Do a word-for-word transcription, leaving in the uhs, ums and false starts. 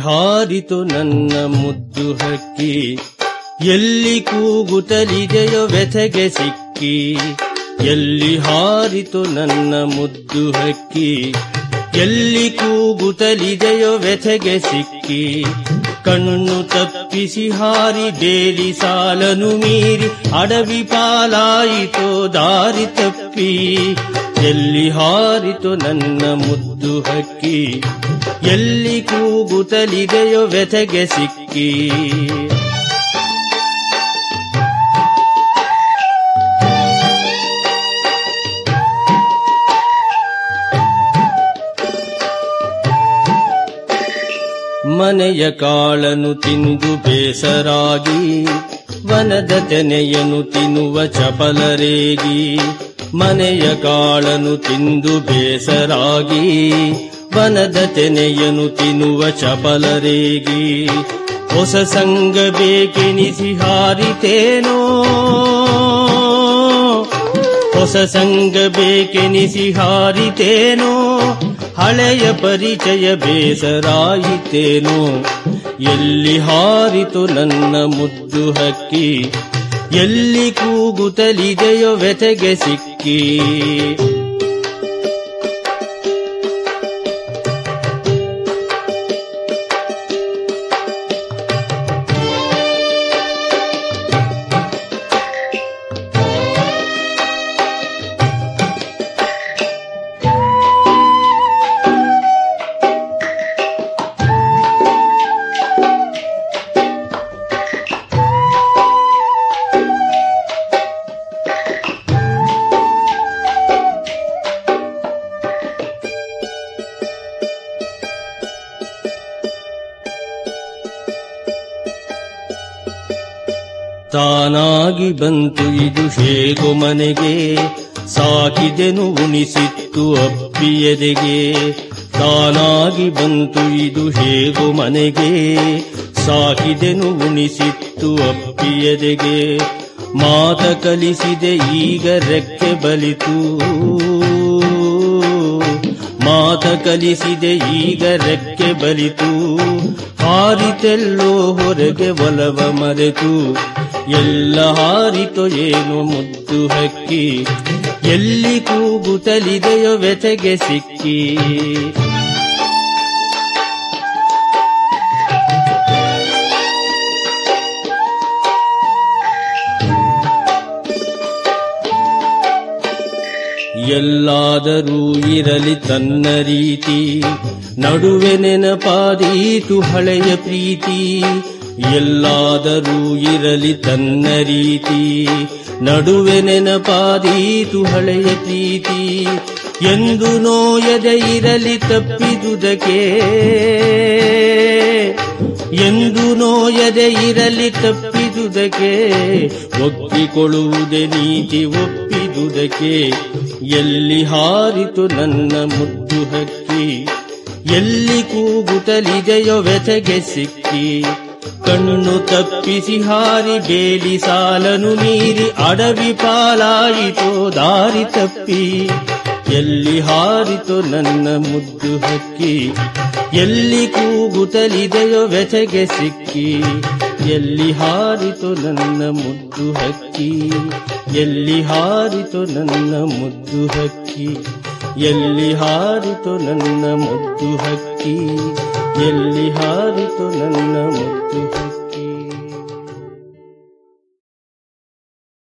ಹಾರಿತು ನನ್ನ ಮುದ್ದು ಹಕ್ಕಿ, ಎಲ್ಲಿ ಕೂಗುತ್ತಲಿದೆಯೋ ವ್ಯಥೆಗೆ ಸಿಕ್ಕಿ. ಎಲ್ಲಿ ಹಾರಿತು ನನ್ನ ಮುದ್ದು ಹಕ್ಕಿ, ಎಲ್ಲಿ ಕೂಗುತ್ತಲಿದೆಯೋ ವ್ಯಥೆಗೆ ಸಿಕ್ಕಿ. ಕಣ್ಣು ತಪ್ಪಿಸಿ ಹಾರಿ ಬೇಲಿ ಸಾಲನು ಮೀರಿ ಅಡವಿ ಪಾಲಾಯಿತೋ ದಾರಿ ತಪ್ಪಿ. ಎಲ್ಲಿ ಹಾರಿತು ನನ್ನ ಮುದ್ದು ಹಕ್ಕಿ, ಎಲ್ಲಿ ಕೂಗುತ್ತಲಿದೆಯೋ ವ್ಯಥೆಗೆ ಸಿಕ್ಕಿ. ಮನೆಯ ಕಾಳನು ತಿಂದು ಬೇಸರಾಗಿ, ವನದ ತೆನೆಯನ್ನು ತಿನ್ನುವ ಚಪಲರೇಗಿ. ಮನೆಯ ಕಾಳನು ತಿಂದು ಬೇಸರಾಗಿ, ವನದ ತೆನೆಯನ್ನು ತಿನ್ನುವ ಚಪಲರೇಗಿ. ಹೊಸ ಸಂಗ ಬೇಕೆನಿಸಿ ಹಾರಿತೇನೋ, ಹೊಸ ಸಂಗ ಬೇಕೆನಿಸಿ ಹಾರಿತೇನೋ. ಹಳೆಯ ಪರಿಚಯ ಬೇಸರಾಯಿತೇನೋ. ಎಲ್ಲಿ ಹಾರಿತು ನನ್ನ ಮುದ್ದು ಹಕ್ಕಿ, ಎಲ್ಲಿ ಕೂಗುತ್ತಲಿದೆಯೋ ವ್ಯಥೆಗೆ ಸಿಕ್ಕಿ. ತಾನಾಗಿ ಬಂತು ಇದು ಹೇಗೋ ಮನೆಗೆ, ಸಾಕಿದೆನು ಉಣಿಸಿತ್ತು ಅಪ್ಪಿಯದೆಗೆ. ತಾನಾಗಿ ಬಂತು ಇದು ಹೇಗೋ ಮನೆಗೆ, ಸಾಕಿದೆನು ಉಣಿಸಿತ್ತು ಅಪ್ಪಿಯದೆಗೆ. ಮಾತ ಕಲಿಸಿದೆ ಈಗ ರೆಕ್ಕೆ ಬಲಿತು, ಮಾತ ಕಲಿಸಿದೆ ಈಗ ರೆಕ್ಕೆ ಬಲಿತು. ಹಾರಿತೆಲ್ಲೋ ಹೊರಗೆ ಒಲವ ಮರೆತು, ಎಲ್ಲ ಹಾರಿತೋ ಏನೋ ಮುದ್ದು ಹಕ್ಕಿ. ಎಲ್ಲಿ ಕೂಗುತ್ತಲಿದೆಯೋ ವ್ಯಥೆಗೆ ಸಿಕ್ಕಿ. ಎಲ್ಲಾದರೂ ಇರಲಿ ತನ್ನ ರೀತಿ, ನಡುವೆ ನೆನಪಾದೀತು ಹಳೆಯ ಪ್ರೀತಿ. ಎಲ್ಲಾದರೂ ಇರಲಿ ತನ್ನ ರೀತಿ, ನಡುವೆ ನೆನಪಾದೀತು ಹಳೆಯ ಪ್ರೀತಿ. ಎಂದು ನೋಯದೆ ಇರಲಿ ತಪ್ಪಿದುದಕ್ಕೆ, ಎಂದು ನೋಯದೆ ಇರಲಿ ತಪ್ಪಿದುದಕ್ಕೆ. ಒಪ್ಪಿಕೊಳ್ಳುವುದೇ ನೀತಿ ಒಪ್ಪಿದುದಕ್ಕೆ. ಎಲ್ಲಿ ಹಾರಿತು ನನ್ನ ಮುದ್ದು ಹಕ್ಕಿ, ಎಲ್ಲಿ ಕೂಗುತ್ತಲಿದೆಯೋ ವ್ಯಥೆಗೆ ಸಿಕ್ಕಿ. ಕಣ್ಣು ತಪ್ಪಿಸಿ ಹಾರಿ ಬೇಲಿ ಸಾಲನು ಮೀರಿ ಅಡವಿ ಪಾಲಾಯಿತೋ ದಾರಿ ತಪ್ಪಿ. ಎಲ್ಲಿ ಹಾರಿತು ನನ್ನ ಮುದ್ದು ಹಕ್ಕಿ, ಎಲ್ಲಿ ಕೂಗುತ್ತಲಿದೆಯೋ ವ್ಯಥೆಗೆ ಸಿಕ್ಕಿ. ಎಲ್ಲಿ ಹಾರಿತು ನನ್ನ ಮುದ್ದು ಹಕ್ಕಿ, ಎಲ್ಲಿ ಹಾರಿತು ನನ್ನ ಮುದ್ದು ಹಕ್ಕಿ. ಎಲ್ಲಿ ಹಾರಿತು ನನ್ನ ಮುದ್ದು ಹಕ್ಕಿ, ಎಲ್ಲಿ ಹಾರಿತು ನನ್ನ ಮುದ್ದು ಹಕ್ಕಿ.